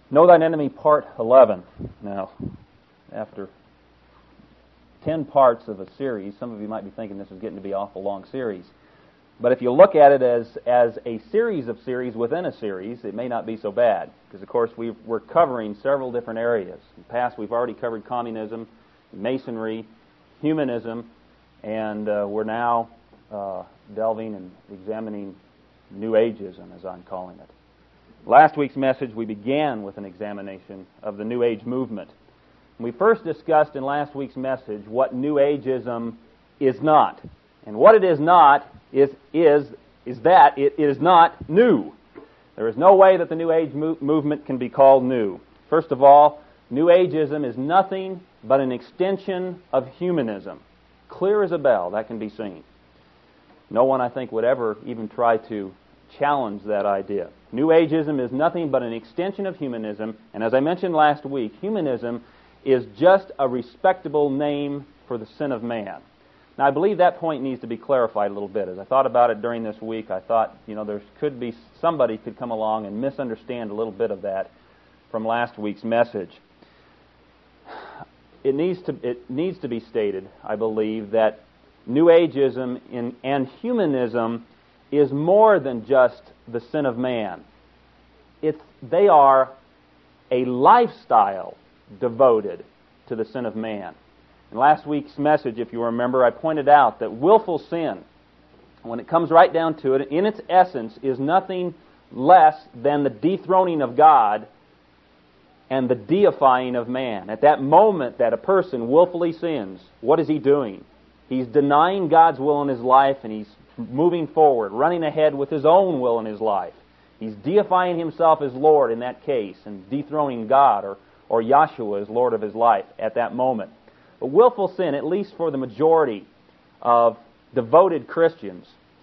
Know Thine Enemy, Part 11. Now, after 10 parts of a series, some of you might be thinking this is getting to be an awful long series. But if you look at it as a series of series within a series, it may not be so bad. Because, of course, we're covering several different areas. In the past, we've already covered communism, Masonry, humanism, and we're now delving and examining New Ageism, as I'm calling it. Last week's message, we began with an examination of the New Age movement. We first discussed in last week's message what New Ageism is not. And what it is not is that it is not new. There is no way that the New Age movement can be called new. First of all, New Ageism is nothing but an extension of humanism. Clear as a bell, that can be seen. No one, I think, would ever even try to challenge that idea. New Ageism is nothing but an extension of humanism, and as I mentioned last week, humanism is just a respectable name for the sin of man. Now, I believe that point needs to be clarified a little bit. As I thought about it during this week, I thought, there could be somebody could come along and misunderstand a little bit of that from last week's message. It needs to be stated, I believe, that New Ageism and humanism is more than just the sin of man. They are a lifestyle devoted to the sin of man. In last week's message, if you remember, I pointed out that willful sin, when it comes right down to it, in its essence, is nothing less than the dethroning of God and the deifying of man. At that moment that a person willfully sins, what is he doing? He's denying God's will in his life, and he's moving forward, running ahead with his own will in his life. He's deifying himself as Lord in that case and dethroning God or Yahshua as Lord of his life at that moment. But willful sin, at least for the majority of devoted Christians,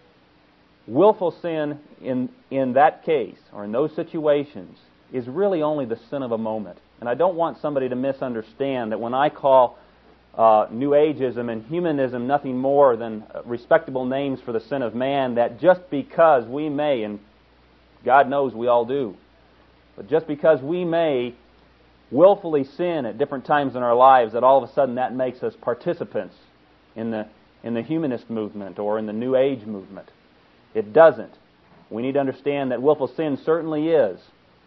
willful sin in that case or in those situations is really only the sin of a moment. And I don't want somebody to misunderstand that when I call New Ageism and humanism nothing more than respectable names for the sin of man, that just because we may, and God knows we all do, but just because we may willfully sin at different times in our lives, that all of a sudden that makes us participants in the humanist movement or in the New Age movement. It doesn't. We need to understand that willful sin certainly is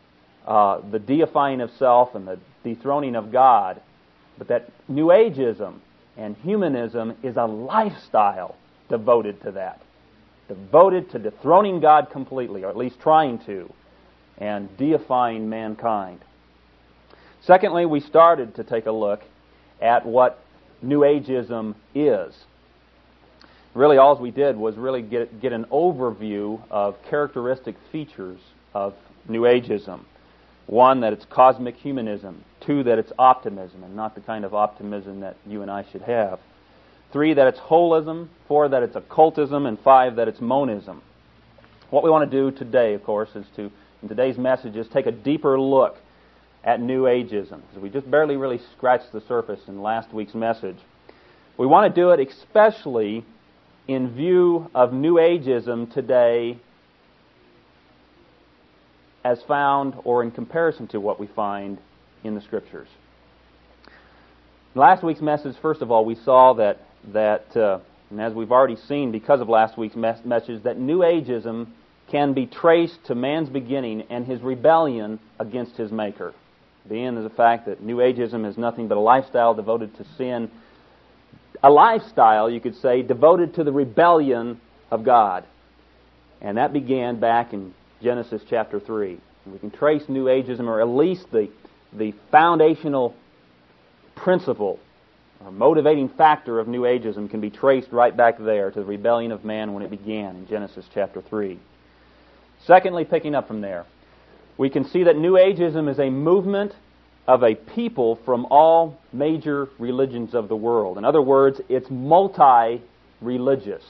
the deifying of self and the dethroning of God, but that New Ageism and humanism is a lifestyle devoted to that. Devoted to dethroning God completely, or at least trying to, and deifying mankind. Secondly, we started to take a look at what New Ageism is. Really, all we did was really get an overview of characteristic features of New Ageism. One, that it's cosmic humanism. Two, that it's optimism, and not the kind of optimism that you and I should have. Three, that it's holism. Four, that it's occultism. And five, that it's monism. What we want to do today, of course, is in today's message, is take a deeper look at New Ageism. Because we just barely really scratched the surface in last week's message. We want to do it especially in view of New Ageism today as found or in comparison to what we find in the Scriptures. In last week's message, first of all, we saw that and as we've already seen because of last week's message, that New Ageism can be traced to man's beginning and his rebellion against his Maker. The end is the fact that New Ageism is nothing but a lifestyle devoted to sin, a lifestyle, you could say, devoted to the rebellion of God. And that began back in Genesis chapter 3. And we can trace New Ageism, or at least the foundational principle or motivating factor of New Ageism can be traced right back there to the rebellion of man when it began in Genesis chapter 3. Secondly, picking up from there, we can see that New Ageism is a movement of a people from all major religions of the world. In other words, it's multi-religious.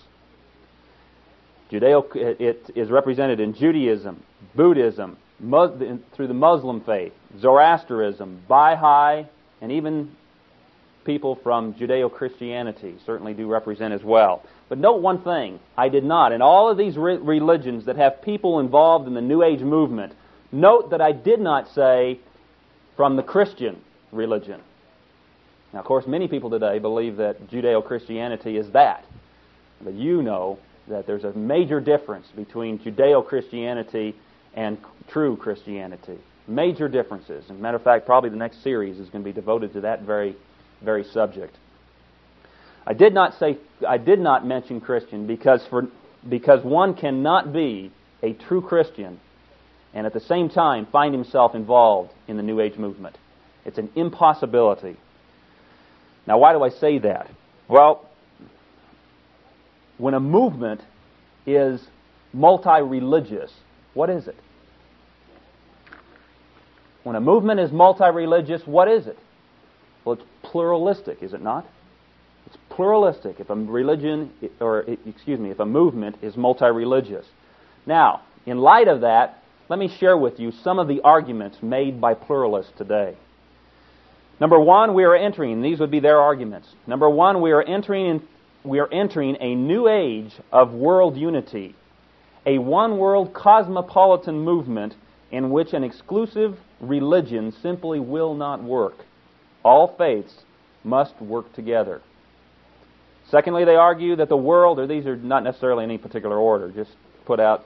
It is represented in Judaism, Buddhism, through the Muslim faith, Zoroastrianism, Baha'i, and even people from Judeo-Christianity certainly do represent as well. But note one thing, I did not. In all of these religions that have people involved in the New Age movement, note that I did not say from the Christian religion. Now, of course, many people today believe that Judeo-Christianity is that. But you know that there's a major difference between Judeo-Christianity and true Christianity. Major differences. As a matter of fact, probably the next series is going to be devoted to that very subject. I did not mention Christian because one cannot be a true Christian and at the same time find himself involved in the New Age movement. It's an impossibility. Now, why do I say that? Well, when a movement is multi-religious, what is it? When a movement is multi-religious, what is it? Well, it's pluralistic, is it not? It's pluralistic if a movement is multi-religious. Now, in light of that, let me share with you some of the arguments made by pluralists today. Number one, these would be their arguments. Number one, we are entering a new age of world unity, a one-world cosmopolitan movement in which an exclusive religion simply will not work. All faiths must work together. Secondly, they argue that the world, or these are not necessarily in any particular order, just put out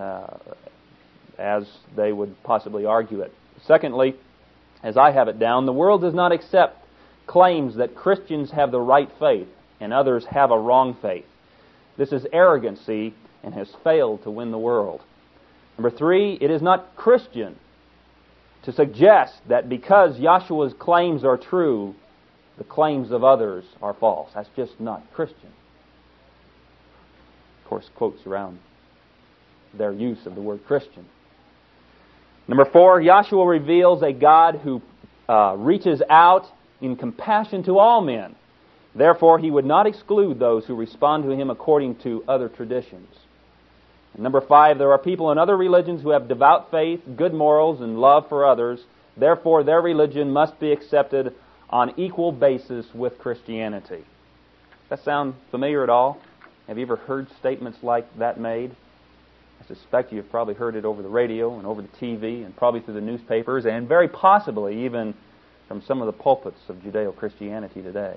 as they would possibly argue it. Secondly, as I have it down, the world does not accept claims that Christians have the right faith and others have a wrong faith. This is arrogancy and has failed to win the world. Number three, it is not Christian to suggest that because Yahshua's claims are true, the claims of others are false. That's just not Christian. Of course, quotes around their use of the word Christian. Number four, Yahshua reveals a God who reaches out in compassion to all men. Therefore, He would not exclude those who respond to Him according to other traditions. And number five, there are people in other religions who have devout faith, good morals, and love for others. Therefore, their religion must be accepted on equal basis with Christianity. Does that sound familiar at all? Have you ever heard statements like that made? I suspect you've probably heard it over the radio and over the TV and probably through the newspapers and very possibly even from some of the pulpits of Judeo-Christianity today.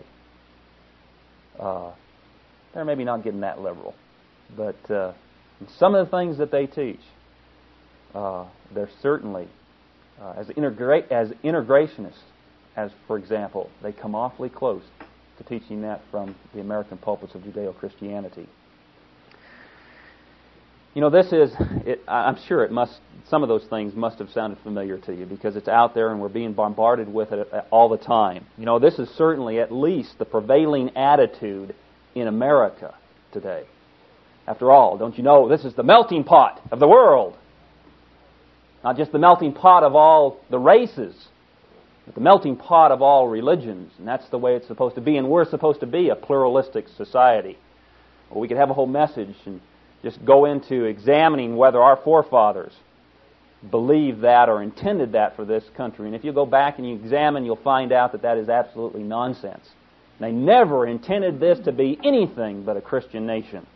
They're maybe not getting that liberal, but some of the things that they teach, they're certainly, as integrationists, as for example, they come awfully close to teaching that from the American pulpits of Judeo-Christianity. You know, I'm sure some of those things must have sounded familiar to you because it's out there and we're being bombarded with it all the time. You know, this is certainly at least the prevailing attitude in America today. After all, don't you know, this is the melting pot of the world. Not just the melting pot of all the races, but the melting pot of all religions. And that's the way it's supposed to be. And we're supposed to be a pluralistic society. Well, we could have a whole message and just go into examining whether our forefathers believed that or intended that for this country. And if you go back and you examine, you'll find out that that is absolutely nonsense. They never intended this to be anything but a Christian nation.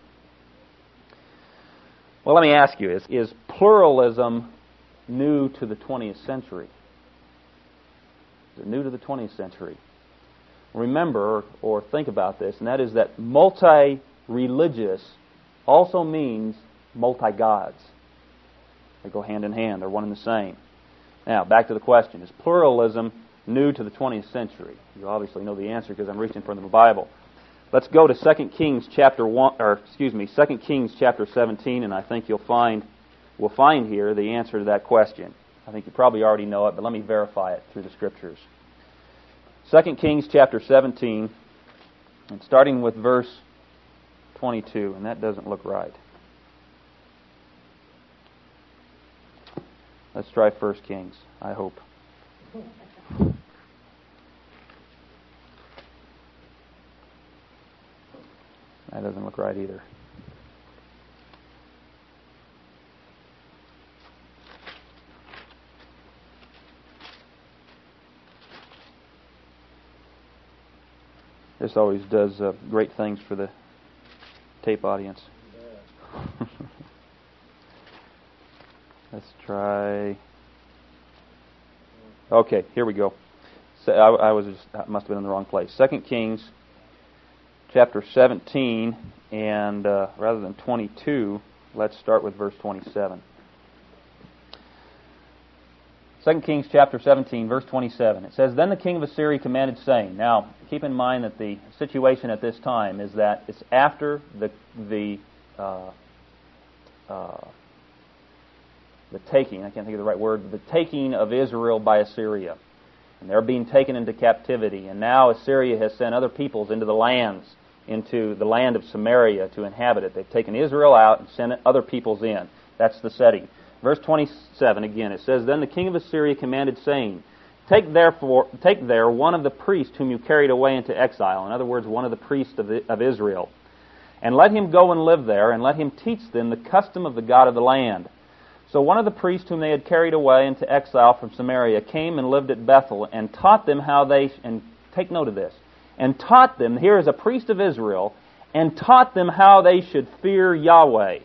Well, let me ask you, is pluralism new to the 20th century? Is it new to the 20th century? Remember or think about this, and that is that multi-religious also means multi-gods. They go hand in hand. They're one and the same. Now, back to the question. Is pluralism new to the 20th century? You obviously know the answer because I'm reaching from the Bible. Let's go to 2 Kings chapter 17, and I think we'll find here the answer to that question. I think you probably already know it, but let me verify it through the Scriptures. 2 Kings chapter 17, and starting with verse 22, and that doesn't look right. Let's try 1 Kings, I hope. That doesn't look right either. This always does great things for the tape audience. Let's try Okay, here we go. So I must have been in the wrong place. 2 Kings chapter 17, and rather than 22, let's start with verse 27. 2 Kings chapter 17, verse 27. It says, "Then the king of Assyria commanded, saying..." Now, keep in mind that the situation at this time is that it's after the taking, I can't think of the right word, the taking of Israel by Assyria. And they're being taken into captivity. And now Assyria has sent other peoples into the land of Samaria to inhabit it. They've taken Israel out and sent other peoples in. That's the setting. Verse 27 again, it says, "Then the king of Assyria commanded, saying, Take there one of the priests whom you carried away into exile." In other words, one of the priests of Israel. "And let him go and live there, and let him teach them the custom of the God of the land." So one of the priests whom they had carried away into exile from Samaria came and lived at Bethel, and taught them how they, and take note of this, and taught them, here is a priest of Israel, and taught them how they should fear Yahweh.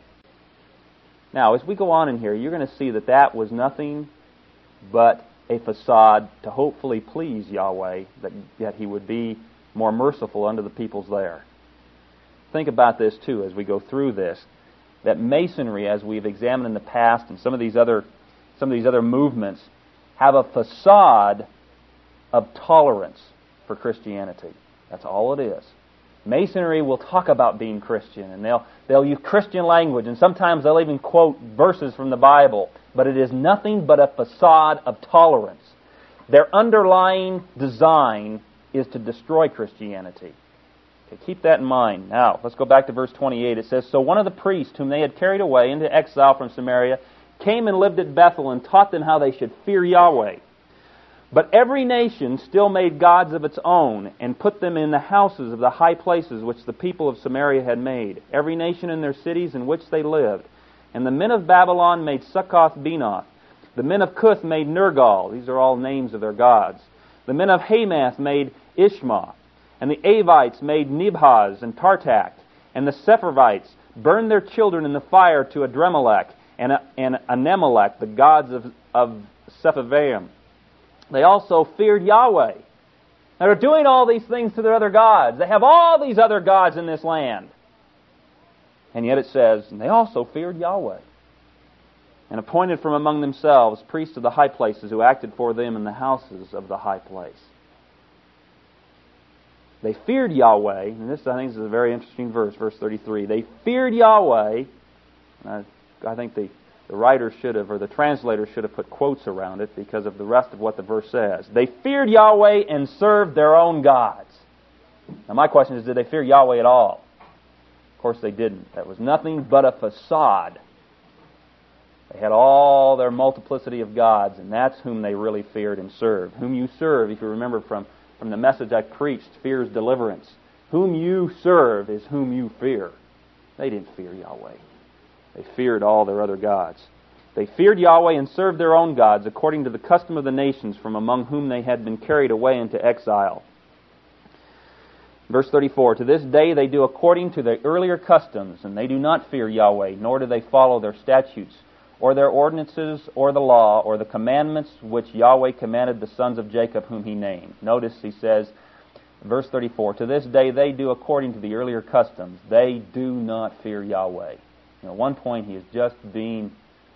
Now, as we go on in here, you're going to see that that was nothing but a facade to hopefully please Yahweh, that He would be more merciful unto the peoples there. Think about this, too, as we go through this, that Masonry, as we've examined in the past, and some of these other movements, have a facade of tolerance for Christianity. That's all it is. Masonry will talk about being Christian, and they'll use Christian language, and sometimes they'll even quote verses from the Bible, but it is nothing but a facade of tolerance. Their underlying design is to destroy Christianity. Okay, keep that in mind. Now, let's go back to verse 28. It says, "So one of the priests whom they had carried away into exile from Samaria came and lived at Bethel, and taught them how they should fear Yahweh. But every nation still made gods of its own, and put them in the houses of the high places which the people of Samaria had made, every nation in their cities in which they lived. And the men of Babylon made Succoth-Benoth. The men of Cuth made Nergal." These are all names of their gods. "The men of Hamath made Ishma. And the Avites made Nibhaz and Tartak. And the Sepharvites burned their children in the fire to Adremelech and Anemelech, the gods of Sepharvaim. They also feared Yahweh." Now they're doing all these things to their other gods. They have all these other gods in this land. And yet it says, "And they also feared Yahweh, and appointed from among themselves priests of the high places who acted for them in the houses of the high place." They feared Yahweh, and this, I think, is a very interesting verse, verse 33. They feared Yahweh. I think the writer should have, or the translator should have put quotes around it because of the rest of what the verse says. They feared Yahweh and served their own gods. Now my question is, did they fear Yahweh at all? Of course they didn't. That was nothing but a facade. They had all their multiplicity of gods, and that's whom they really feared and served. Whom you serve, if you remember from the message I preached, fears deliverance. Whom you serve is whom you fear. They didn't fear Yahweh. They feared all their other gods. They feared Yahweh and served their own gods according to the custom of the nations from among whom they had been carried away into exile. Verse 34, "To this day they do according to their earlier customs, and they do not fear Yahweh, nor do they follow their statutes, or their ordinances, or the law, or the commandments which Yahweh commanded the sons of Jacob whom He named." Notice he says, verse 34, "To this day they do according to the earlier customs. They do not fear Yahweh." At one point he is just being,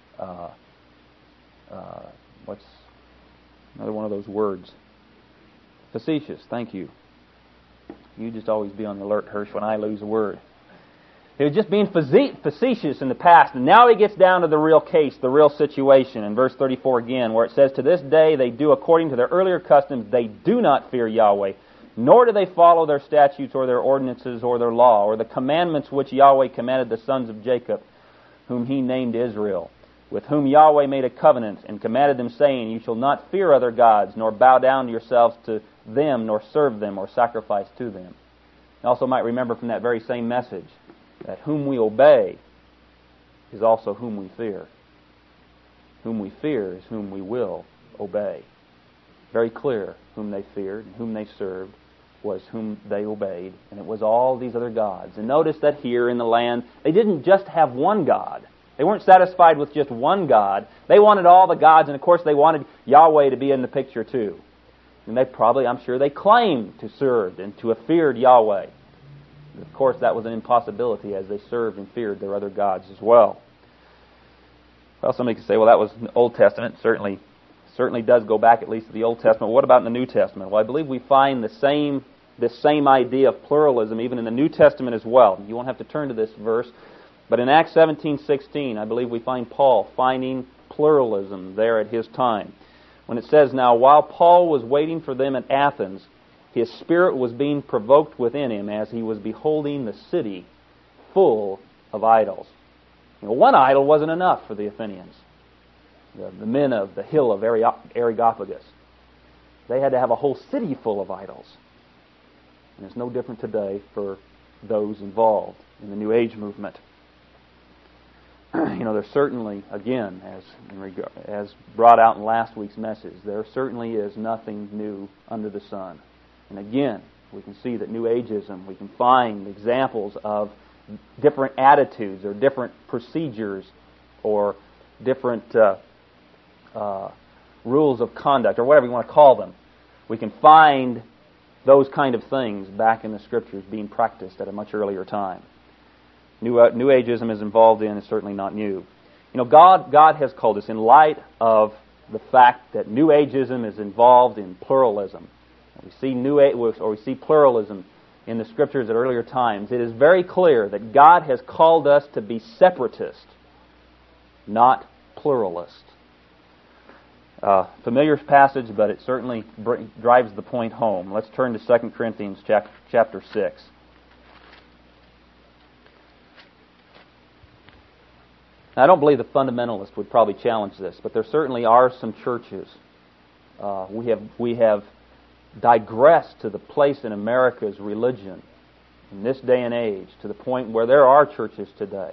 what's another one of those words? Facetious, thank you. You just always be on the alert, Hirsch, when I lose a word. He was just being facetious in the past, and now he gets down to the real case, the real situation, in verse 34 again, where it says, "To this day they do according to their earlier customs. They do not fear Yahweh, nor do they follow their statutes or their ordinances or their law, or the commandments which Yahweh commanded the sons of Jacob, whom He named Israel, with whom Yahweh made a covenant, and commanded them, saying, You shall not fear other gods, nor bow down to yourselves to them, nor serve them, or sacrifice to them." You also might remember from that very same message that whom we obey is also whom we fear. Whom we fear is whom we will obey. Very clear whom they feared and whom they served was whom they obeyed, and it was all these other gods. And notice that here in the land, they didn't just have one God. They weren't satisfied with just one God. They wanted all the gods, and of course they wanted Yahweh to be in the picture too. And they probably, I'm sure, they claimed to serve and to have feared Yahweh. And of course, that was an impossibility as they served and feared their other gods as well. Well, somebody could say, well, that was the Old Testament. Certainly does go back at least to the Old Testament. What about in the New Testament? Well, I believe we find this same idea of pluralism even in the New Testament as well. You won't have to turn to this verse, but in Acts 17:16, I believe we find Paul finding pluralism there at his time. When it says, now while Paul was waiting for them at Athens, his spirit was being provoked within him as he was beholding the city full of idols. One idol wasn't enough for the Athenians, the men of the hill of Areopagus. They had to have a whole city full of idols. And it's no different today for those involved in the New Age movement. There's certainly, again, as brought out in last week's message, there certainly is nothing new under the sun. And again, we can see that New Ageism, we can find examples of different attitudes or different procedures or different rules of conduct or whatever you want to call them. We can find those kind of things back in the Scriptures being practiced at a much earlier time. New Ageism is involved in is certainly not new. God has called us in light of the fact that New Ageism is involved in pluralism. We see pluralism in the Scriptures at earlier times. It is very clear that God has called us to be separatist, not pluralist. Familiar passage, but it certainly drives the point home. Let's turn to 2 Corinthians chapter 6. Now, I don't believe the fundamentalists would probably challenge this, but there certainly are some churches. We have digressed to the place in America's religion in this day and age to the point where there are churches today,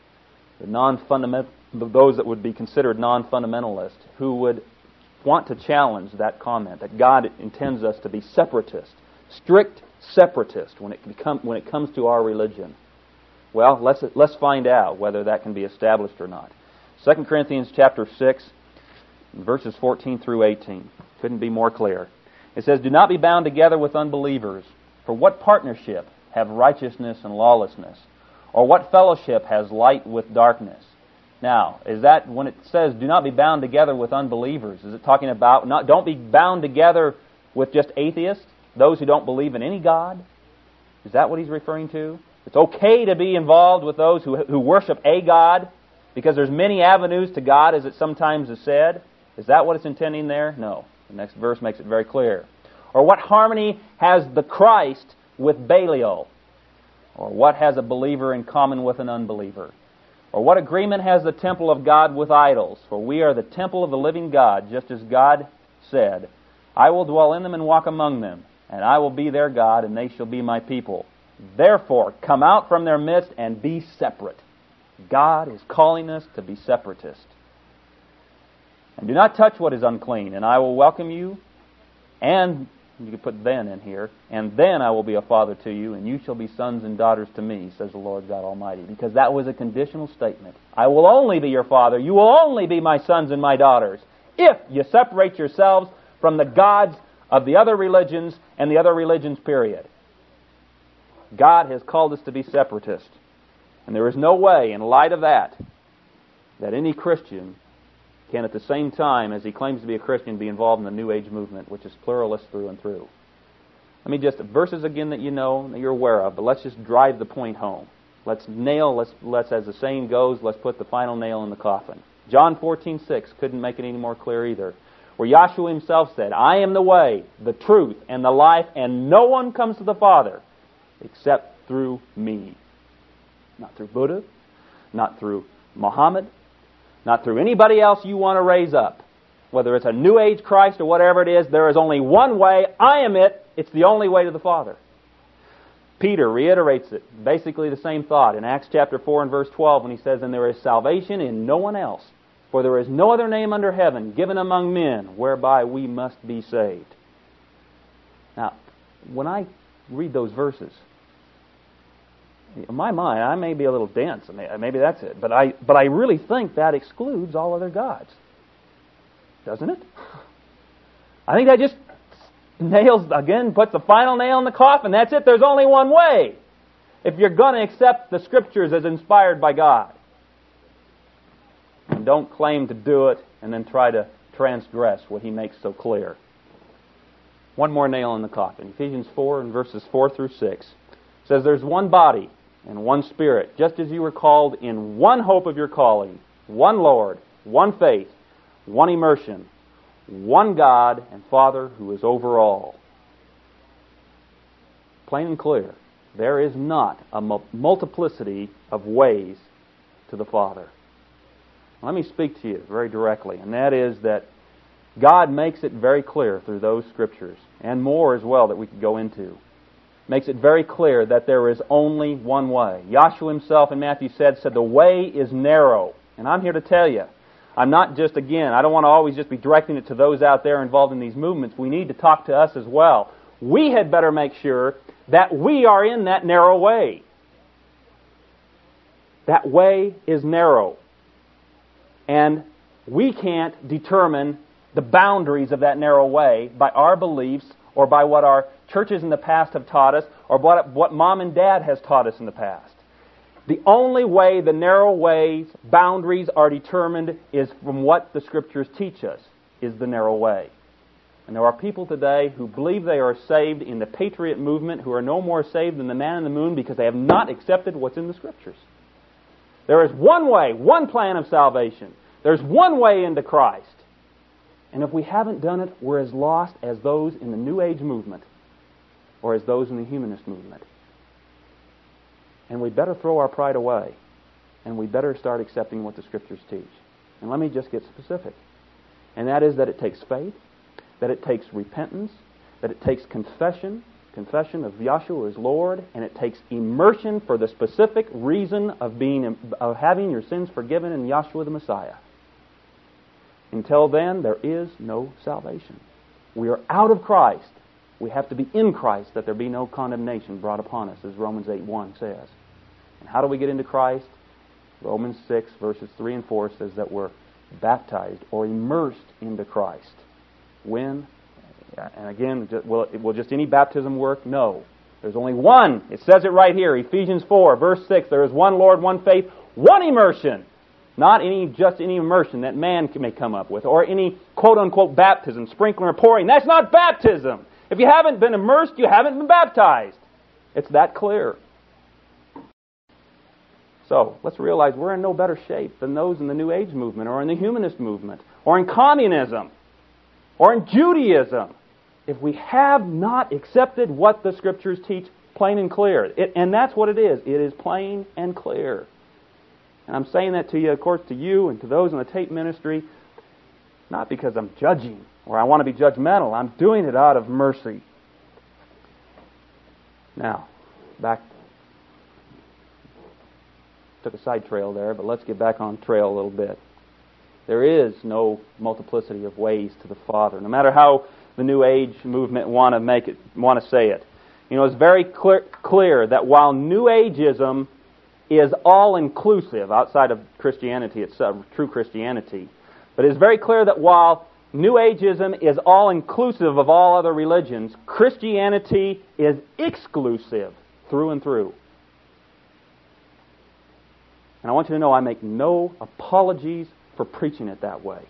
those that would be considered non-fundamentalists, who would want to challenge that comment that God intends us to be separatist, strict separatist when it comes to our religion. Well, let's find out whether that can be established or not. 2 Corinthians chapter 6, verses 14 through 18. Couldn't be more clear. It says, do not be bound together with unbelievers, for what partnership have righteousness and lawlessness? Or what fellowship has light with darkness? Now, is that when it says do not be bound together with unbelievers, is it talking about don't be bound together with just atheists, those who don't believe in any God? Is that what he's referring to? It's okay to be involved with those who worship a God because there's many avenues to God, as it sometimes is said. Is that what it's intending there? No. The next verse makes it very clear. Or what harmony has the Christ with Belial? Or what has a believer in common with an unbeliever? Or what agreement has the temple of God with idols? For we are the temple of the living God, just as God said, I will dwell in them and walk among them, and I will be their God, and they shall be my people. Therefore, come out from their midst and be separate. God is calling us to be separatists. And do not touch what is unclean, and I will welcome you, and you can put then in here, and then I will be a father to you, and you shall be sons and daughters to me, says the Lord God Almighty. Because that was a conditional statement. I will only be your father, you will only be my sons and my daughters, if you separate yourselves from the gods of the other religions and the other religions, period. God has called us to be separatists. And there is no way, in light of that any Christian can at the same time as he claims to be a Christian be involved in the New Age movement, which is pluralist through and through. Let me just, verses again that you know, that you're aware of, but let's just drive the point home. Let's, as the saying goes, let's put the final nail in the coffin. John 14:6 couldn't make it any more clear either. Where Yahshua himself said, I am the way, the truth, and the life, and no one comes to the Father except through me. Not through Buddha, not through Muhammad, not through anybody else you want to raise up. Whether it's a New Age Christ or whatever it is, there is only one way. I am it. It's the only way to the Father. Peter reiterates it, basically the same thought in Acts chapter 4 and verse 12 when he says, and there is salvation in no one else, for there is no other name under heaven given among men whereby we must be saved. Now, when I read those verses, In my mind, I may be a little dense. Maybe that's it. But I really think that excludes all other gods. Doesn't it? I think that just puts the final nail in the coffin. That's it. There's only one way. If you're going to accept the Scriptures as inspired by God. And don't claim to do it and then try to transgress what He makes so clear. One more nail in the coffin. Ephesians 4 and verses 4 through 6 says, "There's one body and one Spirit, just as you were called in one hope of your calling, one Lord, one faith, one immersion, one God and Father who is over all." Plain and clear. There is not a multiplicity of ways to the Father. Let me speak to you very directly, and that is that God makes it very clear through those Scriptures, and more as well that we could go into, makes it very clear that there is only one way. Yahshua Himself in Matthew said, the way is narrow. And I'm here to tell you, I'm not just, I don't want to always just be directing it to those out there involved in these movements. We need to talk to us as well. We had better make sure that we are in that narrow way. That way is narrow. And we can't determine the boundaries of that narrow way by our beliefs or by what our churches in the past have taught us or what Mom and Dad has taught us in the past. The only way the narrow way's boundaries are determined is from what the Scriptures teach us, is the narrow way. And there are people today who believe they are saved in the Patriot movement who are no more saved than the man in the moon because they have not accepted what's in the Scriptures. There is one way, one plan of salvation. There's one way into Christ. And if we haven't done it, we're as lost as those in the New Age movement or as those in the humanist movement. And we better throw our pride away and we better start accepting what the Scriptures teach. And let me just get specific. And that is that it takes faith, that it takes repentance, that it takes confession of Yahshua as Lord, and it takes immersion for the specific reason of having your sins forgiven in Yahshua the Messiah. Until then, there is no salvation. We are out of Christ. We have to be in Christ that there be no condemnation brought upon us, as Romans 8:1 says. And how do we get into Christ? Romans 6, verses 3 and 4 says that we're baptized or immersed into Christ. When? And again, will just any baptism work? No. There's only one. It says it right here, Ephesians 4, verse 6. There is one Lord, one faith, one immersion. Not just any immersion that man may come up with, or any quote-unquote baptism, sprinkling or pouring. That's not baptism. If you haven't been immersed, you haven't been baptized. It's that clear. So, let's realize we're in no better shape than those in the New Age movement, or in the humanist movement, or in communism, or in Judaism, if we have not accepted what the Scriptures teach plain and clear. And that's what it is. It is plain and clear. And I'm saying that to you, of course, to you and to those in the tape ministry, not because I'm judging or I want to be judgmental. I'm doing it out of mercy. Now, back. Took a side trail there, but let's get back on trail a little bit. There is no multiplicity of ways to the Father, no matter how the New Age movement want to say it. You know, it's very clear that while New Ageism is all-inclusive outside of Christianity itself, true Christianity, but it's very clear that while New Ageism is all-inclusive of all other religions, Christianity is exclusive through and through. And I want you to know I make no apologies for preaching it that way.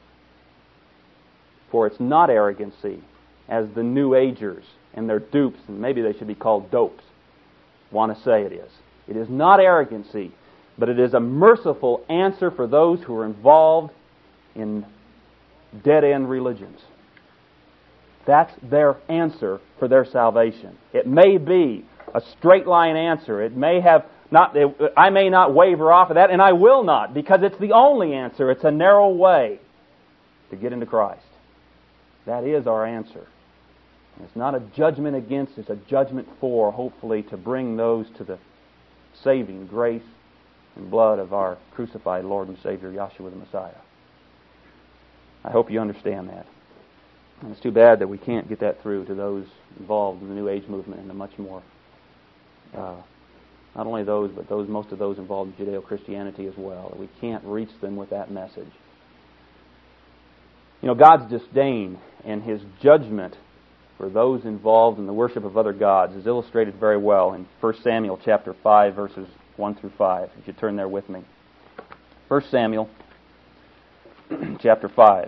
For it's not arrogancy, as the New Agers and their dupes, and maybe they should be called dopes, want to say it is. It is not arrogancy, but it is a merciful answer for those who are involved in dead-end religions. That's their answer for their salvation. It may be a straight-line answer. It may have not. I may not waver off of that, and I will not, because it's the only answer. It's a narrow way to get into Christ. That is our answer. And it's not a judgment against, it's a judgment for, hopefully, to bring those to the saving grace and blood of our crucified Lord and Savior, Yahshua the Messiah. I hope you understand that. And it's too bad that we can't get that through to those involved in the New Age movement in a much more Not only those, but most of those involved in Judeo-Christianity as well. We can't reach them with that message. God's disdain and His judgment for those involved in the worship of other gods is illustrated very well in 1 Samuel chapter 5, verses 1 through 5. If you turn there with me. 1 Samuel chapter 5.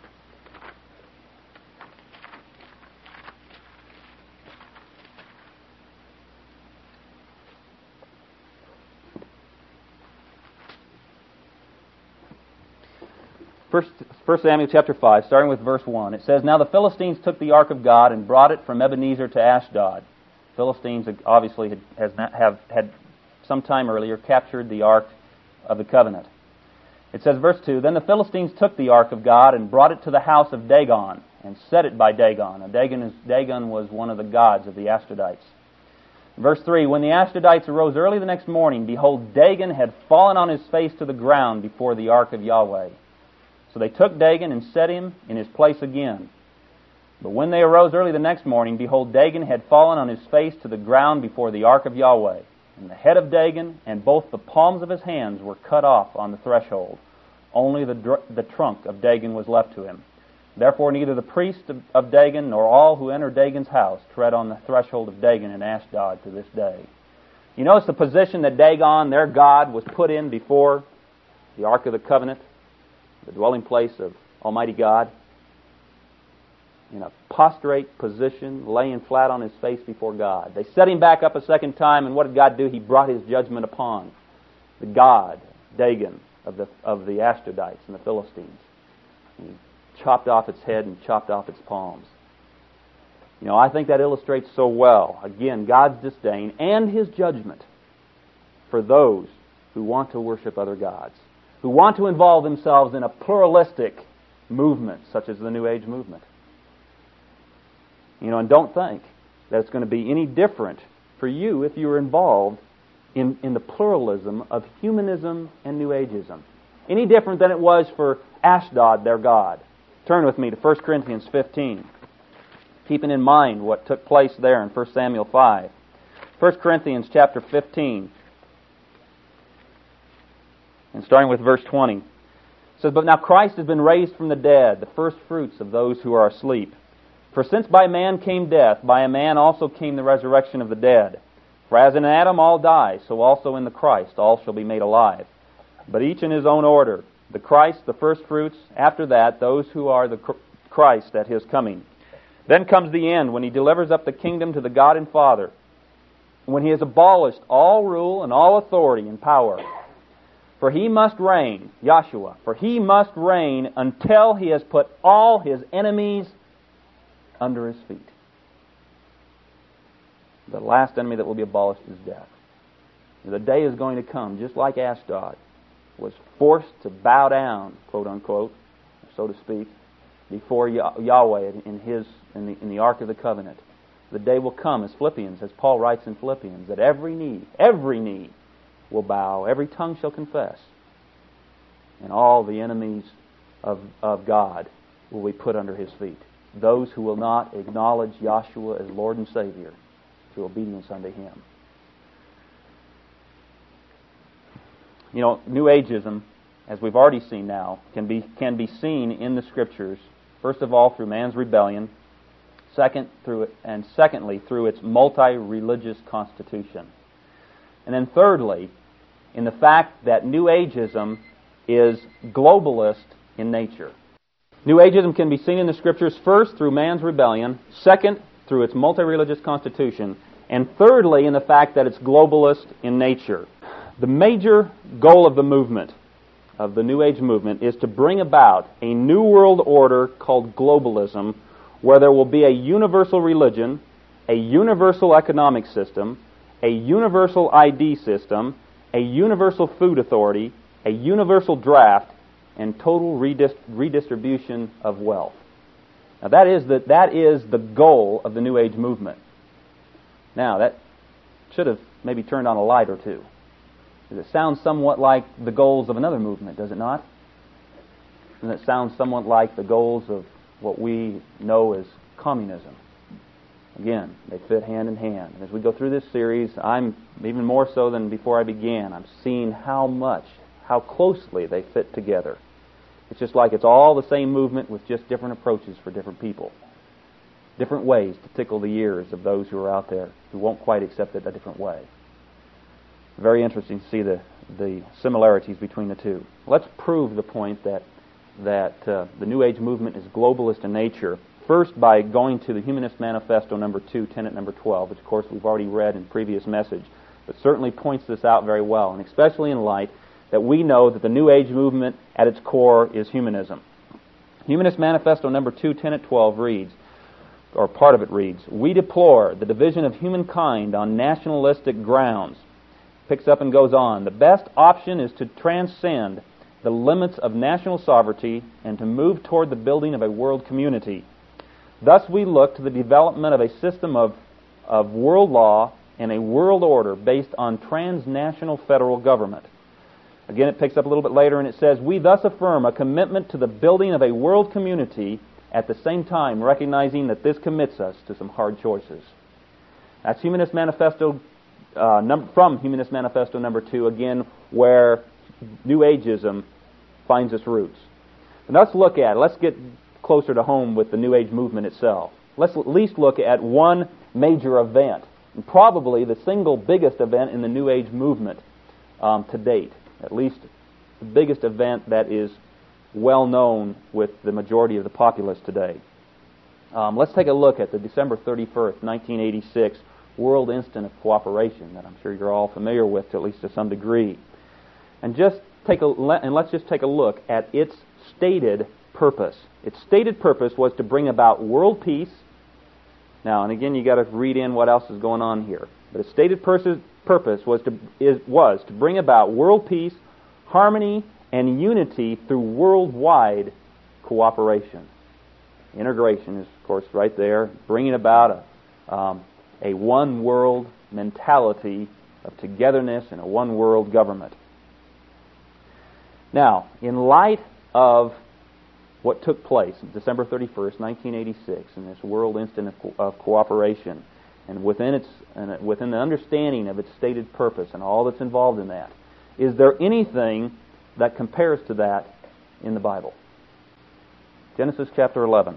First Samuel chapter 5, starting with verse 1. It says, "Now the Philistines took the ark of God and brought it from Ebenezer to Ashdod." Philistines obviously had some time earlier captured the ark of the covenant. It says, verse 2, "Then the Philistines took the ark of God and brought it to the house of Dagon and set it by Dagon." Now, Dagon was one of the gods of the Ashdodites. Verse 3, "When the Ashdodites arose early the next morning, behold, Dagon had fallen on his face to the ground before the ark of Yahweh. So they took Dagon and set him in his place again. But when they arose early the next morning, behold, Dagon had fallen on his face to the ground before the ark of Yahweh. And the head of Dagon and both the palms of his hands were cut off on the threshold. Only the trunk of Dagon was left to him. Therefore neither the priest of Dagon nor all who enter Dagon's house tread on the threshold of Dagon in Ashdod to this day." You notice the position that Dagon, their god, was put in before the Ark of the Covenant, the dwelling place of Almighty God, in a prostrate position, laying flat on his face before God. They set him back up a second time, and what did God do? He brought His judgment upon the god, Dagon, of the Ashdodites and the Philistines. He chopped off its head and chopped off its palms. I think that illustrates so well, again, God's disdain and His judgment for those who want to worship other gods, who want to involve themselves in a pluralistic movement such as the New Age movement. And don't think that it's going to be any different for you if you're involved in the pluralism of humanism and New Ageism. Any different than it was for Ashdod, their god. Turn with me to 1 Corinthians 15, keeping in mind what took place there in 1 Samuel 5. 1 Corinthians chapter 15. And starting with verse 20, it says, "But now Christ has been raised from the dead, the first fruits of those who are asleep. For since by man came death, by a man also came the resurrection of the dead. For as in Adam all die, so also in the Christ all shall be made alive. But each in his own order, the Christ the first fruits, after that those who are the Christ at His coming. Then comes the end, when He delivers up the kingdom to the God and Father, when He has abolished all rule and all authority and power. For He must reign," Yahshua, "for He must reign until He has put all His enemies under His feet." The last enemy that will be abolished is death. The day is going to come, just like Ashdod was forced to bow down, quote unquote, so to speak, before Yahweh in the Ark of the Covenant. The day will come, as Paul writes in Philippians, that every knee will bow, every tongue shall confess, and all the enemies of God will be put under His feet. Those who will not acknowledge Yahshua as Lord and Savior through obedience unto Him. New Ageism, as we've already seen now, can be seen in the Scriptures, first of all through man's rebellion, secondly through its multi-religious constitution. And then thirdly, in the fact that New Ageism is globalist in nature. New Ageism can be seen in the Scriptures first through man's rebellion, second through its multi-religious constitution, and thirdly in the fact that it's globalist in nature. The major goal of the movement, of the New Age movement, is to bring about a new world order called globalism, where there will be a universal religion, a universal economic system, a universal ID system, a universal food authority, a universal draft, and total redistribution of wealth. Now that is the goal of the New Age movement. Now that should have maybe turned on a light or two. It sounds somewhat like the goals of another movement, does it not? Doesn't it sound somewhat like the goals of what we know as communism? Again, they fit hand in hand. And as we go through this series, I'm, even more so than before I began, I'm seeing how closely they fit together. It's just like it's all the same movement with just different approaches for different people. Different ways to tickle the ears of those who are out there who won't quite accept it a different way. Very interesting to see the similarities between the two. Let's prove the point that the New Age movement is globalist in nature. First, by going to the Humanist Manifesto number 2, tenet number 12, which of course we've already read in previous message, but certainly points this out very well, and especially in light that we know that the New Age movement at its core is humanism. Humanist Manifesto number 2, tenet 12 reads, or part of it reads, "We deplore the division of humankind on nationalistic grounds." Picks up and goes on. "The best option is to transcend the limits of national sovereignty and to move toward the building of a world community. Thus we look to the development of a system of world law and a world order based on transnational federal government." Again, it picks up a little bit later and it says, "We thus affirm a commitment to the building of a world community, at the same time recognizing that this commits us to some hard choices." That's Humanist Manifesto from Humanist Manifesto number 2, again, where New Ageism finds its roots. And let's get closer to home with the New Age movement itself. Let's at least look at one major event, and probably the single biggest event in the New Age movement to date, at least the biggest event that is well known with the majority of the populace today. Let's take a look at the December 31st, 1986 World Instant of Cooperation that I'm sure you're all familiar with, at least to some degree. And let's just take a look at its stated purpose. Its stated purpose was to bring about world peace. Now, and again, you got to read in what else is going on here. But its stated purpose was to bring about world peace, harmony, and unity through worldwide cooperation. Integration is, of course, right there, bringing about a one world mentality of togetherness and a one world government. Now, in light of what took place on December 31st, 1986, in this World Instant of Cooperation, and within the understanding of its stated purpose and all that's involved in that, is there anything that compares to that in the Bible? Genesis chapter 11.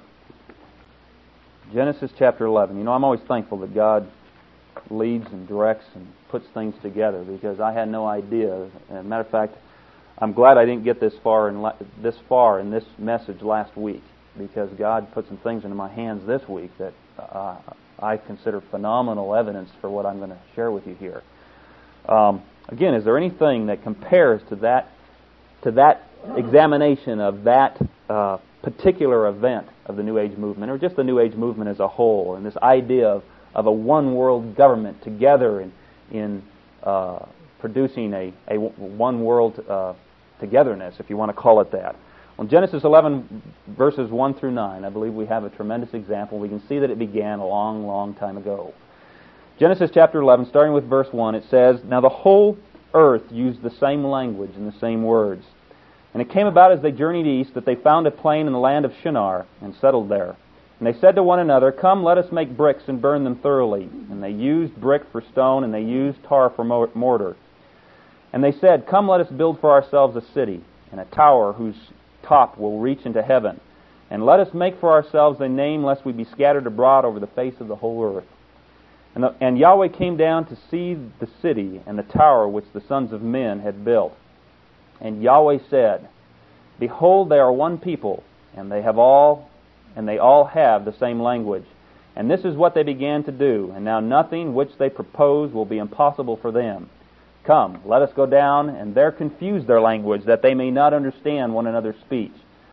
Genesis chapter 11. You know, I'm always thankful that God leads and directs and puts things together, because I had no idea. As a matter of fact, I'm glad I didn't get this far in this message last week, because God put some things into my hands this week that I consider phenomenal evidence for what I'm going to share with you here. Again, is there anything that compares to that examination of that particular event of the New Age movement, or just the New Age movement as a whole, and this idea of a one world government together in producing a one world togetherness, if you want to call it that? Well, Genesis 11, verses 1 through 9, I believe we have a tremendous example. We can see that it began a long, long time ago. Genesis chapter 11, starting with verse 1, it says, "Now the whole earth used the same language and the same words. And it came about as they journeyed east that they found a plain in the land of Shinar and settled there. And they said to one another, 'Come, let us make bricks and burn them thoroughly.' And they used brick for stone, and they used tar for mortar. And they said, 'Come, let us build for ourselves a city, and a tower whose top will reach into heaven. And let us make for ourselves a name, lest we be scattered abroad over the face of the whole earth.' And Yahweh came down to see the city and the tower which the sons of men had built. And Yahweh said, 'Behold, they are one people, and they all have the same language. And this is what they began to do. And now nothing which they propose will be impossible for them. Come, let us go down and there confuse their language, that they may not understand one another's speech.'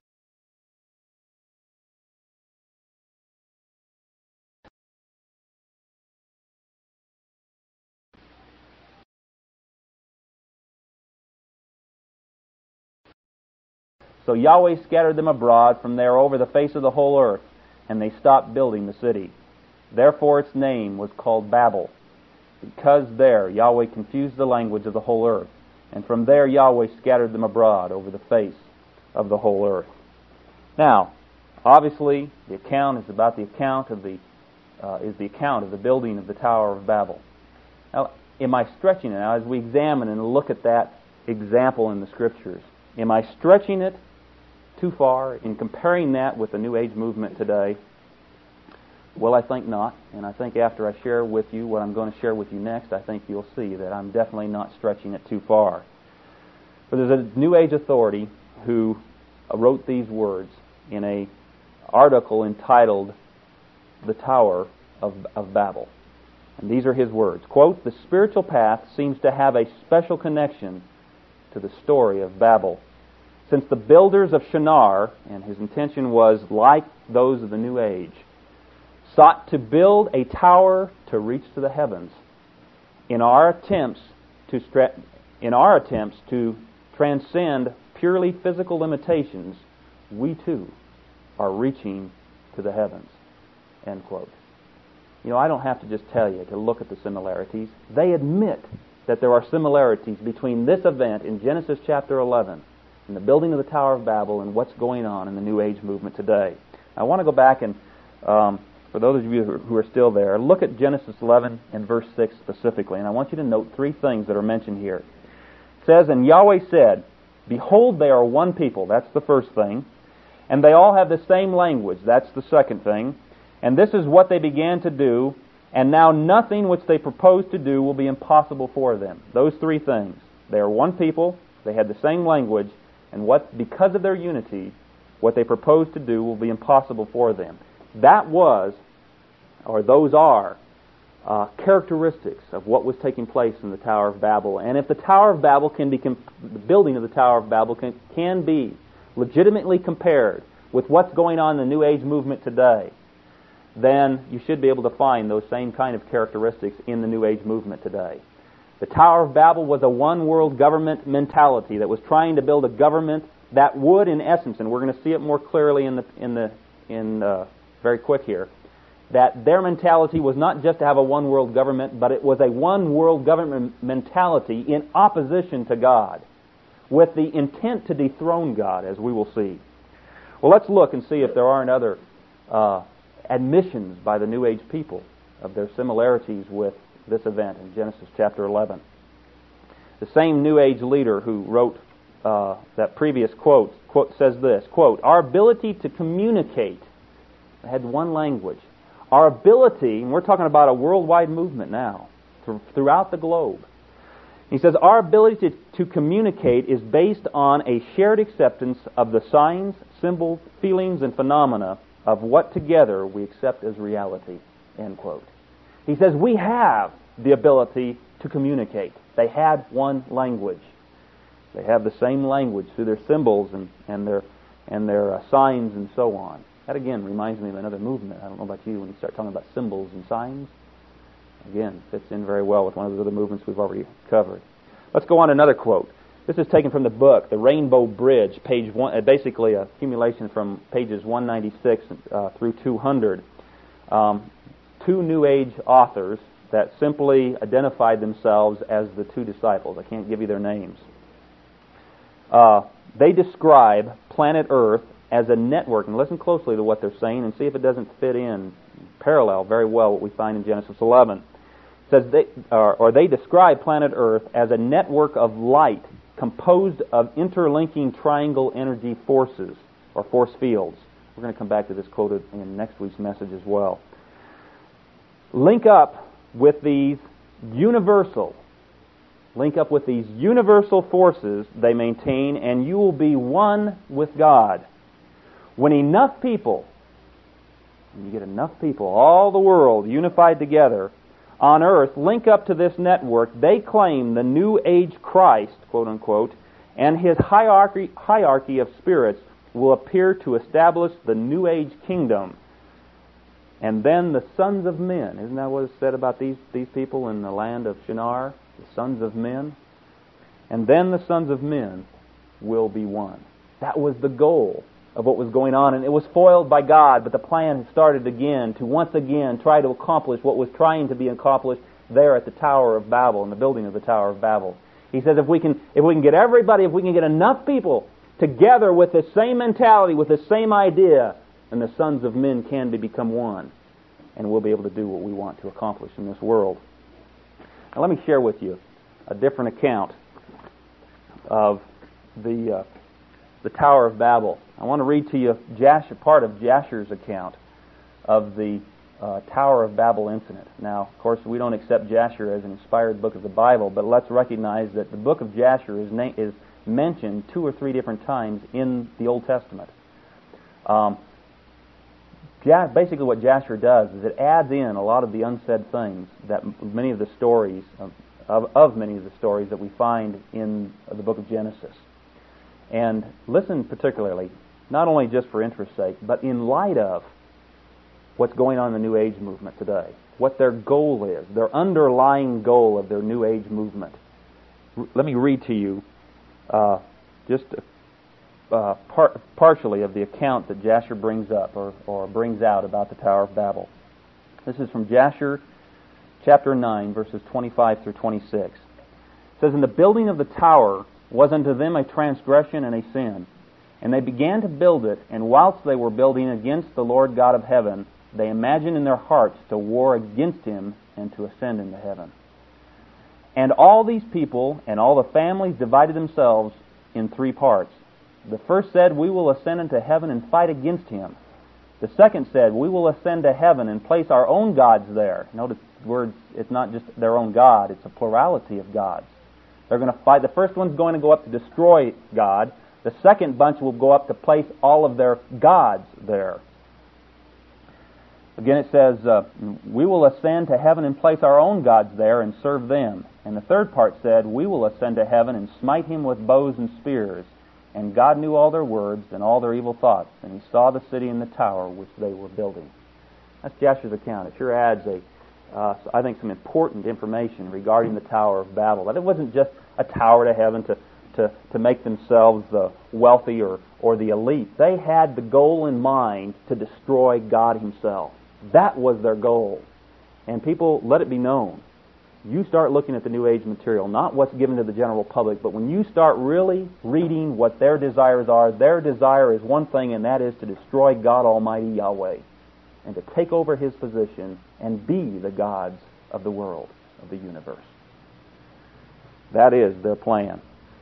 So Yahweh scattered them abroad from there over the face of the whole earth, and they stopped building the city. Therefore its name was called Babel, because there Yahweh confused the language of the whole earth. And from there Yahweh scattered them abroad over the face of the whole earth." Now, obviously, the account is about the account of the is the account of the building of the Tower of Babel. Now, am I stretching it? Now, as we examine and look at that example in the Scriptures, am I stretching it too far in comparing that with the New Age movement today? Well, I think not, and I think after I share with you what I'm going to share with you next, I think you'll see that I'm definitely not stretching it too far. But there's a New Age authority who wrote these words in an article entitled The Tower of Babel. And these are his words. Quote, "The spiritual path seems to have a special connection to the story of Babel. Since the builders of Shinar," and his intention was like those of the New Age, "sought to build a tower to reach to the heavens. In our attempts to transcend purely physical limitations, we too are reaching to the heavens." End quote. You know, I don't have to just tell you to look at the similarities. They admit that there are similarities between this event in Genesis chapter 11 and the building of the Tower of Babel and what's going on in the New Age movement today. I want to go back and, for those of you who are still there, look at Genesis 11 and verse 6 specifically, and I want you to note three things that are mentioned here. It says, "And Yahweh said, Behold, they are one people." That's the first thing. "And they all have the same language." That's the second thing. "And this is what they began to do, and now nothing which they propose to do will be impossible for them." Those three things. They are one people, they had the same language, and because of their unity, what they propose to do will be impossible for them. That was, or those are, characteristics of what was taking place in the Tower of Babel. And if the Tower of Babel the building of the Tower of Babel can be legitimately compared with what's going on in the New Age movement today, then you should be able to find those same kind of characteristics in the New Age movement today. The Tower of Babel was a one-world government mentality that was trying to build a government that would, in essence, and we're going to see it more clearly very quick here, that their mentality was not just to have a one-world government, but it was a one-world government mentality in opposition to God, with the intent to dethrone God, as we will see. Well, let's look and see if there aren't other admissions by the New Age people of their similarities with this event in Genesis chapter 11. The same New Age leader who wrote that previous quote says this, quote, "Our ability to communicate," they had one language, "our ability," and we're talking about a worldwide movement now, throughout the globe. He says, "Our ability to communicate is based on a shared acceptance of the signs, symbols, feelings, and phenomena of what together we accept as reality." End quote. He says, we have the ability to communicate. They had one language. They have the same language through their symbols and their signs and so on. That again reminds me of another movement. I don't know about you, when you start talking about symbols and signs. Again, fits in very well with one of the other movements we've already covered. Let's go on to another quote. This is taken from the book, The Rainbow Bridge, page 1, basically a accumulation from pages 196 through 200. Two New Age authors that simply identified themselves as the two disciples. I can't give you their names. They describe planet Earth as a network, and listen closely to what they're saying and see if it doesn't fit in parallel very well what we find in Genesis 11. It says they describe planet Earth as a network of light composed of interlinking triangle energy forces or force fields. We're going to come back to this quote in next week's message as well. Link up with these universal forces they maintain, and you will be one with God. When enough people, you get enough people, all the world unified together on earth, link up to this network, they claim the New Age Christ, quote unquote, and his hierarchy of spirits will appear to establish the New Age kingdom. And then the sons of men, isn't that what is said about these people in the land of Shinar? The sons of men. And then the sons of men will be one. That was the goal of what was going on, and it was foiled by God, but the plan had started again to once again try to accomplish what was trying to be accomplished there at the Tower of Babel, in the building of the Tower of Babel. He says if we can get everybody, if we can get enough people together with the same mentality, with the same idea, and the sons of men can become one. and we'll be able to do what we want to accomplish in this world. Now let me share with you a different account of the Tower of Babel. I want to read to you part of Jasher's account of the Tower of Babel incident. Now, of course, we don't accept Jasher as an inspired book of the Bible, but let's recognize that the book of Jasher is mentioned 2 or 3 different times in the Old Testament. Basically what Jasher does is it adds in a lot of the unsaid things that many of the stories many of the stories that we find in the book of Genesis. And listen particularly, not only just for interest's sake, but in light of what's going on in the New Age movement today, what their goal is, their underlying goal of their New Age movement. Let me read to you just partially of the account that Jasher brings up or brings out about the Tower of Babel. This is from Jasher chapter 9, verses 25 through 26. It says, "And the building of the tower was unto them a transgression and a sin. And they began to build it, and whilst they were building against the Lord God of heaven, they imagined in their hearts to war against him and to ascend into heaven. And all these people and all the families divided themselves in 3 parts. The first said, We will ascend into heaven and fight against him. The second said, We will ascend to heaven and place our own gods there." Notice the word, it's not just their own God, it's a plurality of gods. They're going to fight. The first one's going to go up to destroy God. The second bunch will go up to place all of their gods there. Again, it says, "We will ascend to heaven and place our own gods there and serve them." And the third part said, "We will ascend to heaven and smite him with bows and spears." And God knew all their words and all their evil thoughts, and he saw the city and the tower which they were building. That's Jasher's account. It sure adds I think, some important information regarding the Tower of Babel. That it wasn't just a tower to heaven to make themselves wealthy or the elite. They had the goal in mind to destroy God himself. That was their goal. And people, let it be known, you start looking at the New Age material, not what's given to the general public, but when you start really reading what their desires are, their desire is one thing, and that is to destroy God Almighty Yahweh and to take over his position and be the gods of the world, of the universe. That is their plan.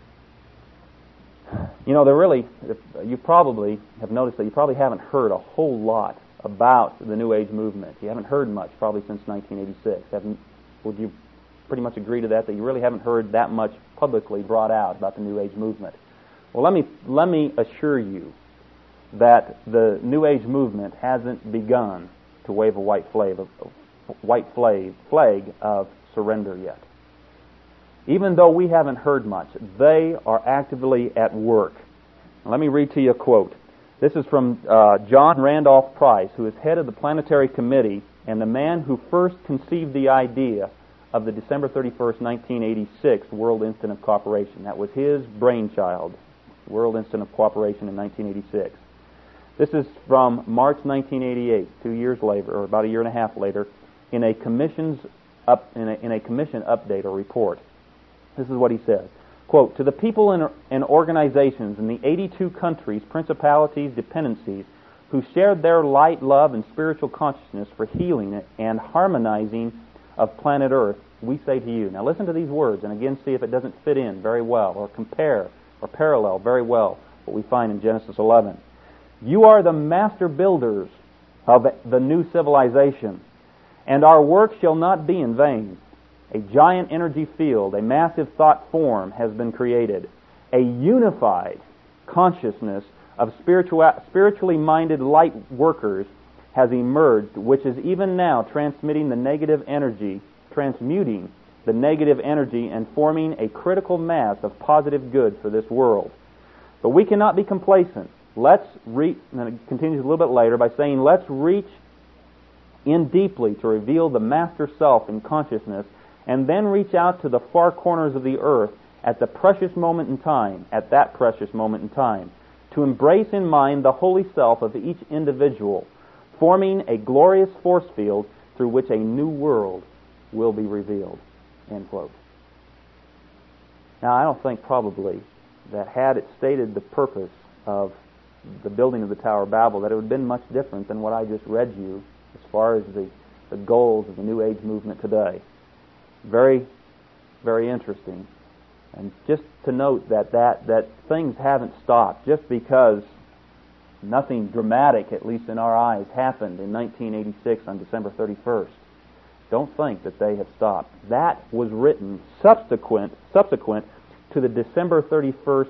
You know, you probably have noticed that you probably haven't heard a whole lot about the New Age movement. You haven't heard much probably since 1986. Would you pretty much agree to that you really haven't heard that much publicly brought out about the New Age movement? Well, let me assure you that the New Age movement hasn't begun to wave a white flag of surrender yet. Even though we haven't heard much, they are actively at work. Let me read to you a quote. This is from John Randolph Price, who is head of the Planetary Committee and the man who first conceived the idea of the December 31st, 1986 World Instant of Cooperation. That was his brainchild, World Instant of Cooperation in 1986. This is from March 1988, 2 years later, or about a year and a half later, in a commission update or report. This is what he says. Quote, "To the people and organizations in the 82 countries, principalities, dependencies, who shared their light, love, and spiritual consciousness for healing and harmonizing of planet Earth, we say to you." Now listen to these words, and again see if it doesn't fit in very well, or compare, or parallel very well what we find in Genesis 11. "You are the master builders of the new civilization, and our work shall not be in vain. A giant energy field, a massive thought form has been created. A unified consciousness of spiritually minded light workers has emerged, which is even now transmuting the negative energy and forming a critical mass of positive good for this world. But we cannot be complacent. And it continues a little bit later by saying, let's reach in deeply to reveal the master self in consciousness, and then reach out to the far corners of the earth at that precious moment in time, to embrace in mind the holy self of each individual, forming a glorious force field through which a new world will be revealed." End quote. Now, I don't think probably that had it stated the purpose of the building of the Tower of Babel, that it would have been much different than what I just read you as far as the goals of the New Age movement today. Very, very interesting. And just to note that things haven't stopped just because nothing dramatic, at least in our eyes, happened in 1986 on December 31st. Don't think that they have stopped. That was written subsequent to the December 31st,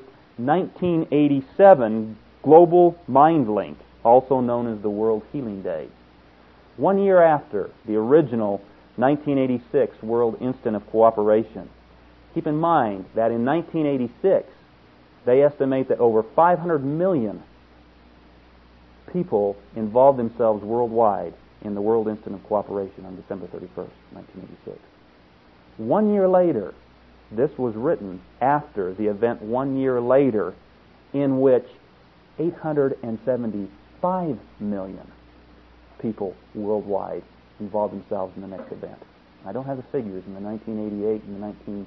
1987 Global Mind Link, also known as the World Healing Day. 1 year after the original 1986 World Instant of Cooperation. Keep in mind that in 1986, they estimate that over 500 million people involved themselves worldwide in the World Instant of Cooperation on December 31st, 1986. 1 year later, this was written after the event 1 year later, in which 875 million people worldwide involved themselves in the next event. I don't have the figures in the 1988 and the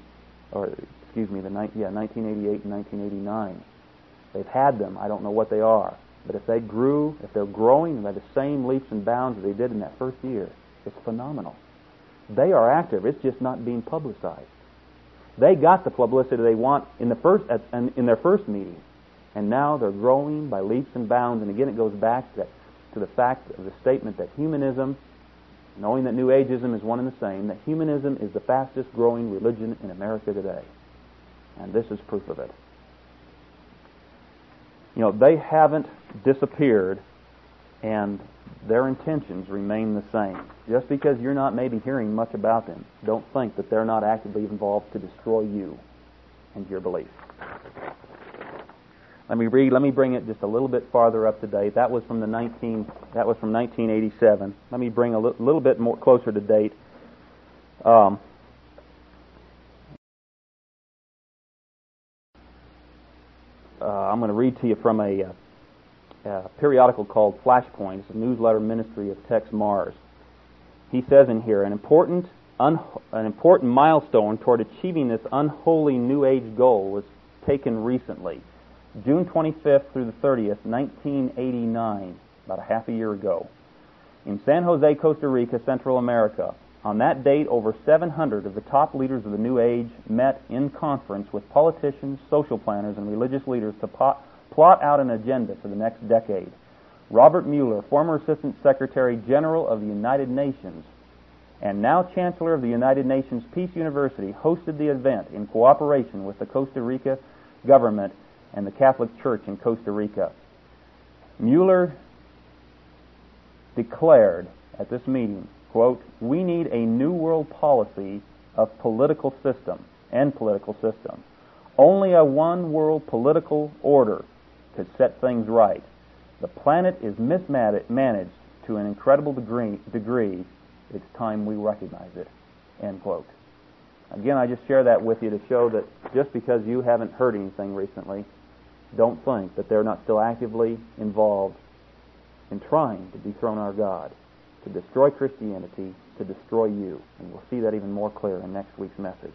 1988 and 1989. They've had them. I don't know what they are. But if they're growing by the same leaps and bounds that they did in that first year, it's phenomenal. They are active. It's just not being publicized. They got the publicity they want in their first meeting, and now they're growing by leaps and bounds. And again, it goes back to the fact of the statement that humanism, knowing that New Ageism is one and the same, that humanism is the fastest growing religion in America today. And this is proof of it. They haven't disappeared, and their intentions remain the same. Just because you're not maybe hearing much about them, don't think that they're not actively involved to destroy you and your belief. Let me bring it just a little bit farther up to date. That was from 1987. Let me bring a little bit more closer to date. I'm going to read to you from a periodical called Flashpoint. It's a newsletter ministry of Tex Mars. He says in here, an important milestone toward achieving this unholy New Age goal was taken recently. June 25th through the 30th, 1989, about a half a year ago, in San Jose, Costa Rica, Central America. On that date, over 700 of the top leaders of the New Age met in conference with politicians, social planners, and religious leaders to plot out an agenda for the next decade. Robert Mueller, former Assistant Secretary General of the United Nations and now Chancellor of the United Nations Peace University, hosted the event in cooperation with the Costa Rica government and the Catholic Church in Costa Rica. Mueller declared at this meeting, quote, "We need a new world policy of political system. Only a one world political order could set things right. The planet is mismanaged to an incredible degree. It's time we recognize it." End quote. Again, I just share that with you to show that just because you haven't heard anything recently, don't think that they're not still actively involved in trying to dethrone our God, to destroy Christianity, to destroy you. And we'll see that even more clear in next week's message.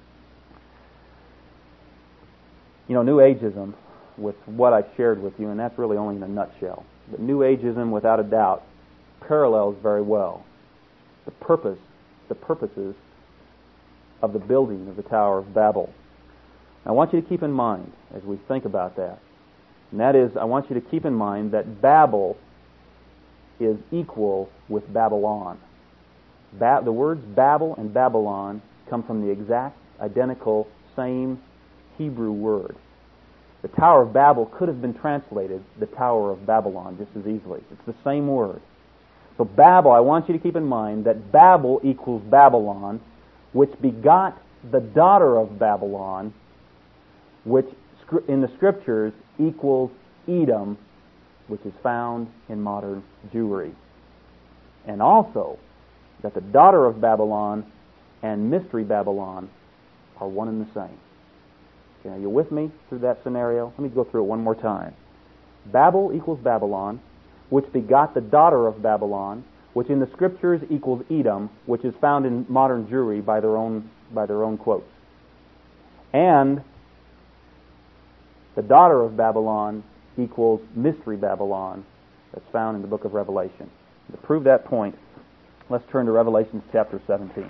New Ageism, with what I've shared with you, and that's really only in a nutshell, but New Ageism, without a doubt, parallels very well the purposes of the building of the Tower of Babel. I want you to keep in mind, as we think about that, and that is, I want you to keep in mind that Babel is equal with Babylon. The words Babel and Babylon come from the exact, identical, same Hebrew word. The Tower of Babel could have been translated the Tower of Babylon just as easily. It's the same word. So Babel, I want you to keep in mind that Babel equals Babylon, which begot the daughter of Babylon, which in the Scriptures equals Edom, which is found in modern Jewry. And also that the daughter of Babylon and Mystery Babylon are one and the same. Okay, are you with me through that scenario? Let me go through it one more time. Babel equals Babylon, which begot the daughter of Babylon, which in the Scriptures equals Edom, which is found in modern Jewry by their own quotes. And the daughter of Babylon equals Mystery Babylon, that's found in the book of Revelation. To prove that point, Let's turn to Revelation chapter 17.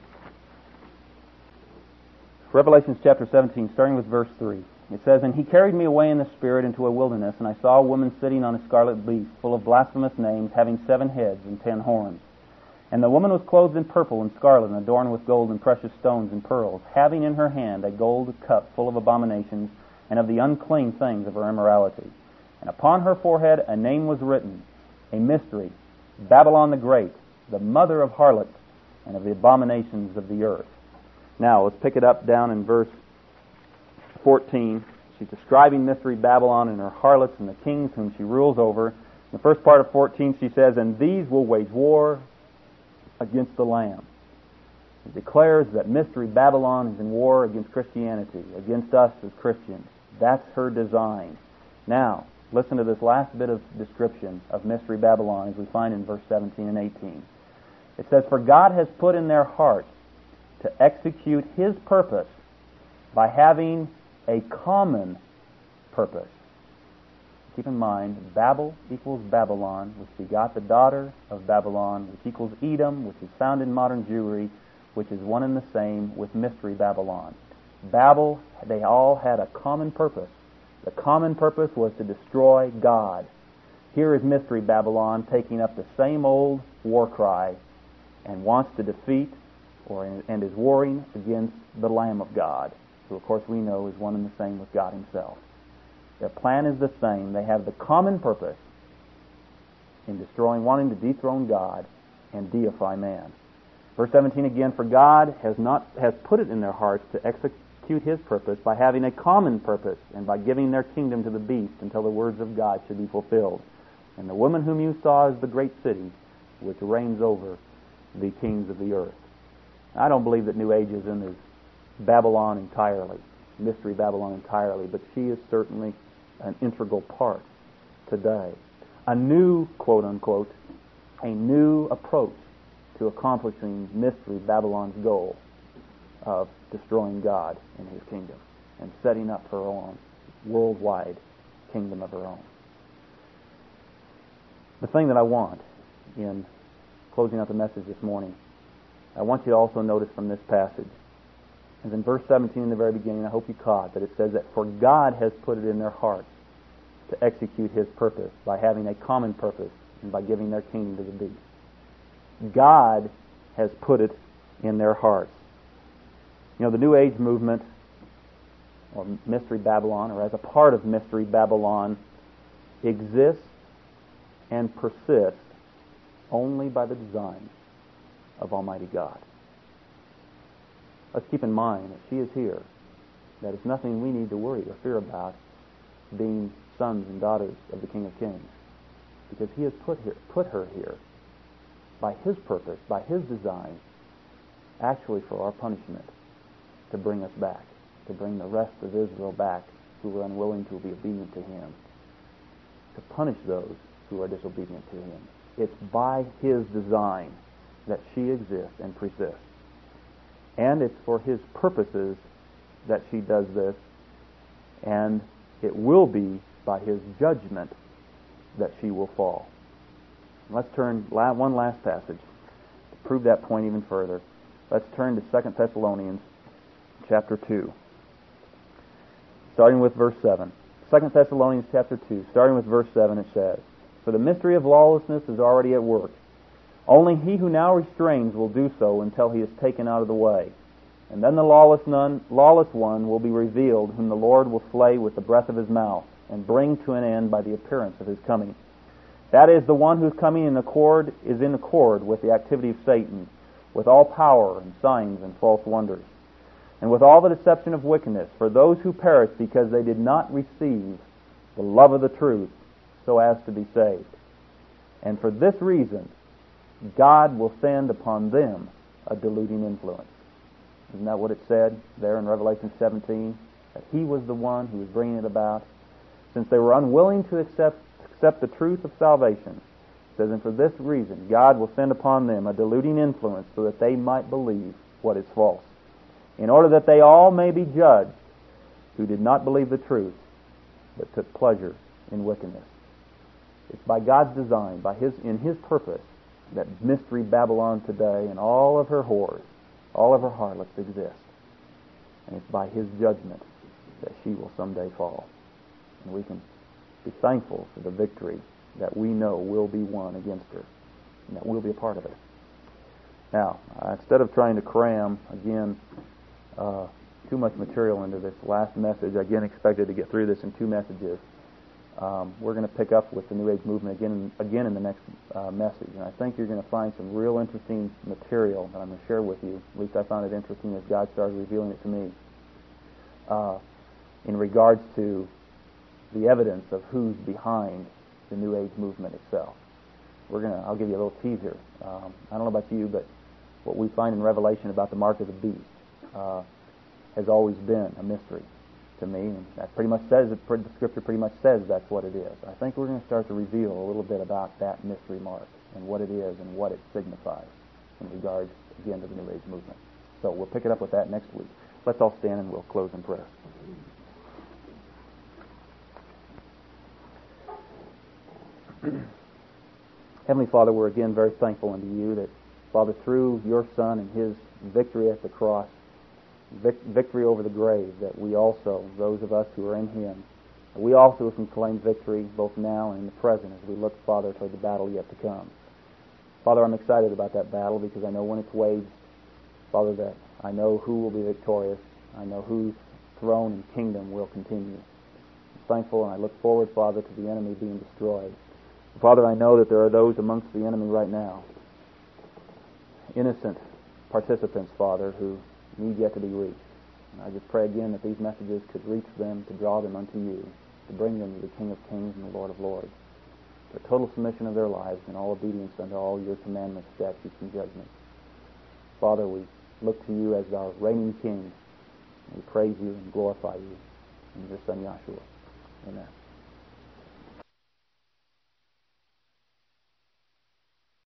Revelation chapter 17, starting with verse 3. It says, "And he carried me away in the Spirit into a wilderness, and I saw a woman sitting on a scarlet beast, full of blasphemous names, having 7 heads and 10 horns. And the woman was clothed in purple and scarlet, and adorned with gold and precious stones and pearls, having in her hand a gold cup full of abominations and of the unclean things of her immorality. And upon her forehead a name was written, a mystery, Babylon the Great, the mother of harlots and of the abominations of the earth." Now, let's pick it up down in verse 14. She's describing Mystery Babylon and her harlots and the kings whom she rules over. In the first part of 14 she says, "And these will wage war against the Lamb." It declares that Mystery Babylon is in war against Christianity, against us as Christians. That's her design. Now, listen to this last bit of description of Mystery Babylon as we find in verse 17 and 18. It says, "For God has put in their hearts to execute His purpose by having a common purpose." Keep in mind, Babel equals Babylon, which begot the daughter of Babylon, which equals Edom, which is found in modern Jewry, which is one and the same with Mystery Babylon. Babel, they all had a common purpose. The common purpose was to destroy God. Here is Mystery Babylon taking up the same old war cry and wants to defeat and is warring against the Lamb of God, who of course we know is one and the same with God Himself. Their plan is the same. They have the common purpose in destroying, wanting to dethrone God and deify man. Verse 17 again, "For God has put it in their hearts to execute His purpose by having a common purpose and by giving their kingdom to the beast until the words of God should be fulfilled. And the woman whom you saw is the great city which reigns over the kings of the earth." I don't believe that New Ageism is Babylon entirely, Mystery Babylon entirely, but she is certainly an integral part today. A new, quote unquote, a new approach to accomplishing Mystery Babylon's goal of destroying God and His kingdom and setting up her own worldwide kingdom of her own. The thing that I want in closing out the message this morning, I want you to also notice from this passage, is in verse 17 in the very beginning, I hope you caught, that it says that "for God has put it in their hearts to execute His purpose by having a common purpose and by giving their kingdom to the beast." God has put it in their hearts. You know, the New Age movement, or Mystery Babylon, or as a part of Mystery Babylon, exists and persists only by the design of Almighty God. Let's keep in mind that she is here. That is nothing we need to worry or fear about, being sons and daughters of the King of Kings, because He has put her here by His purpose, by His design, actually for our punishment, to bring us back, to bring the rest of Israel back who were unwilling to be obedient to Him, to punish those who are disobedient to Him. It's by His design that she exists and persists. And it's for His purposes that she does this, and it will be by His judgment that she will fall. Let's turn one last passage to prove that point even further. Let's turn to 2 Thessalonians chapter 2, starting with verse 7. 2 Thessalonians chapter 2, starting with verse 7, it says, "For the mystery of lawlessness is already at work. Only he who now restrains will do so until he is taken out of the way. And then the lawless one will be revealed, whom the Lord will slay with the breath of His mouth, and bring to an end by the appearance of His coming. That is, the one whose coming is in accord with the activity of Satan, with all power and signs and false wonders, and with all the deception of wickedness, for those who perish because they did not receive the love of the truth, so as to be saved. And for this reason, God will send upon them a deluding influence." Isn't that what it said there in Revelation 17? That He was the one who was bringing it about. Since they were unwilling to accept the truth of salvation, it says, "And for this reason, God will send upon them a deluding influence so that they might believe what is false, in order that they all may be judged who did not believe the truth, but took pleasure in wickedness." It's by God's design, in His purpose, that mystery Babylon today and all of her whores, all of her harlots exist. And it's by His judgment that she will someday fall. And we can be thankful for the victory that we know will be won against her, and that we'll be a part of it. Now, instead of trying to cram, again, too much material into this last message, I again expected to get through this in 2 messages. We're going to pick up with the New Age movement again in the next message. And I think you're going to find some real interesting material that I'm going to share with you. At least I found it interesting as God started revealing it to me. In regards to the evidence of who's behind the New Age movement itself. I'll give you a little teaser. I don't know about you, but what we find in Revelation about the mark of the beast has always been a mystery to me, and that pretty much says it. The Scripture pretty much says that's what it is. I think we're going to start to reveal a little bit about that mystery mark and what it is and what it signifies in regards, again, to the New Age movement. So we'll pick it up with that next week. Let's all stand and we'll close in prayer. Heavenly Father, we're again very thankful unto you that, Father, through your Son and His victory at the cross, victory over the grave, that we also, those of us who are in Him, we also can claim victory both now and in the present as we look, Father, toward the battle yet to come. Father, I'm excited about that battle because I know when it's waged, Father, that I know who will be victorious. I know whose throne and kingdom will continue. I'm thankful and I look forward, Father, to the enemy being destroyed. Father, I know that there are those amongst the enemy right now, innocent participants, Father, who need yet to be reached. And I just pray again that these messages could reach them, to draw them unto you, to bring them to the King of Kings and the Lord of Lords, to a total submission of their lives and all obedience unto all your commandments, statutes, and judgments. Father, we look to you as our reigning King, and we praise you and glorify you in your Son, Yahshua. Amen.